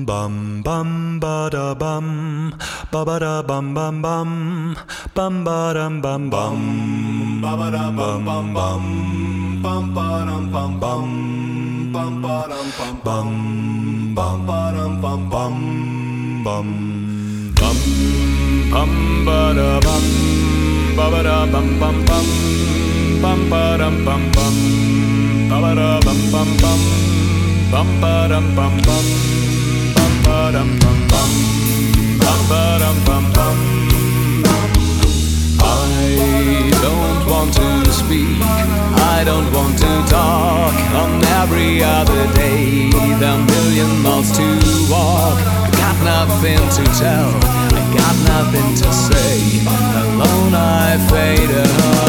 bum bum ba da bum ba da bum bum bum ba dum bum bum ba da bum bum bum ba dum bum bum ba dum bum bum ba dum bum bum bum ba da bum ba da bum bum ba dum bum bum ba da bum bum bum ba dum bum bum ba dum bum bum ba dum bum bum. I don't want to speak, I don't want to talk. On every other day, there are a million miles to walk. I got nothing to tell, I got nothing to say. Alone I fade away.